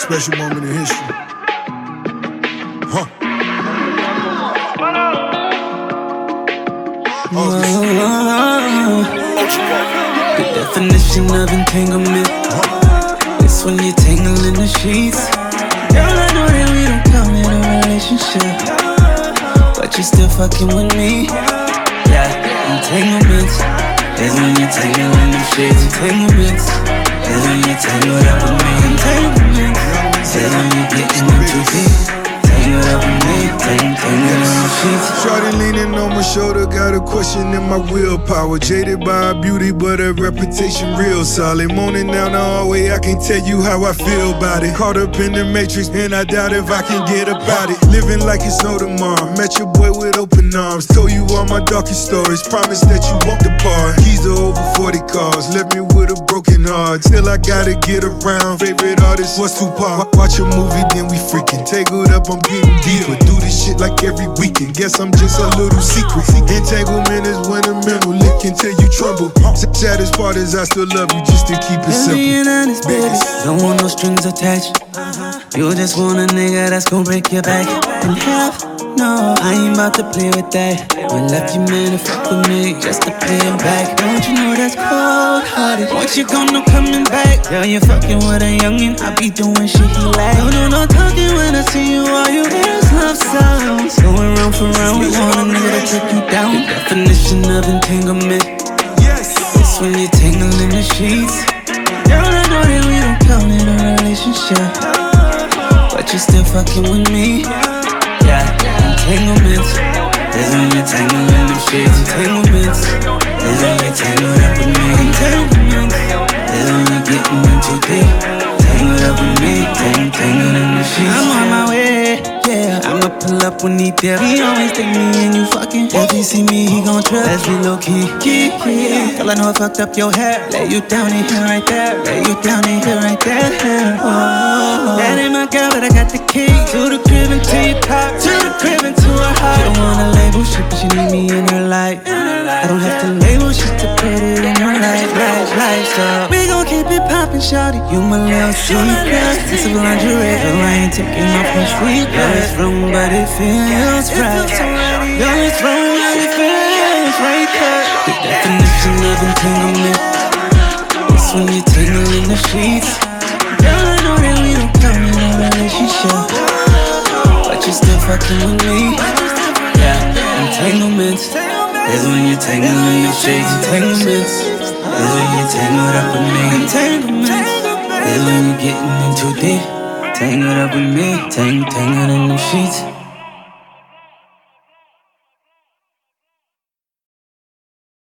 special moment in history. Huh. The definition of entanglement. It's when you're tangling the sheets. Girl, I know that we don't come in a relationship, but you're still fucking with me. Yeah, entanglements is when you're tangling the sheets. Entanglements is when you're tangled up with me. Entanglements is when you're getting in too deep. Tangled up with me, tangled in the sheets. Shorty leaning on my shoulder, got a question in my willpower. Jaded by her beauty, but her reputation real solid. Moaning down the hallway, I can't tell you how I feel about it. Caught up in the matrix, and I doubt if I can get about it. Living like it's no tomorrow. Met your boy with open arms. Told you all my darkest stories. Promised that you won't depart. Keys to over 40 cars. Left me with a broken heart. Still I gotta get around. Favorite artist was Tupac. Watch a movie, then we freaking tangled up. I'm getting deeper. Do this shit like every weekend. Guess I'm just a little secret. Entanglement is when a mental lick until you tremble. Saddest part is I still love you just to keep it simple. Being honest, baby, don't want no strings attached. You just want a nigga that's gon' break your back in half. No, I ain't about to play with that. You left your man to fuck with me just to pay him back. Don't you know that's cold-hearted? Once you gone, no coming back. Girl, you fucking with a youngin', I be doing shit he like. Don't do no talking when I see you. All you hear is love sounds. Going round for round, we want a nigga to take you down. The definition of entanglement. It's when you're tangling the sheets. Girl, I know that we don't count in a relationship, but you're still fucking with me. Yeah, entanglements is when you're tangling the sheets. Entanglements is when you're tangled up with me. Entanglements is when you're getting in too deep. Tangled up with me, tangled in the sheets. I'm on my way, yeah. I'ma pull up when he there. He always take me and you fucking. If he see me, he gon' trip. Let's be low key. Girl, I know I fucked up your hair. Lay you down in here right there. Lay you down in here right there. Oh, that ain't my girl, but I got the key to the crib and to your car, to the crib and to her heart. She don't wanna label shit, but she need me in her life. I don't have to label shit to put it in her life. So we gon' keep it poppin', shawty. You my little secret. This is lingerie, girl, I ain't taking off my sweet. Girl, it's wrong, but it feels right. Girl, it's wrong, but it feels right. The definition of entanglement. It's when you're tangling the sheets. Girl, I know that we don't come in a relationship, but you're still fucking with me. Yeah, entanglements is when you're tangling the sheets. Entanglements is when you're tangled up with me. Entanglements is when you're getting in too deep. Tangled up with me, tangled in the sheets.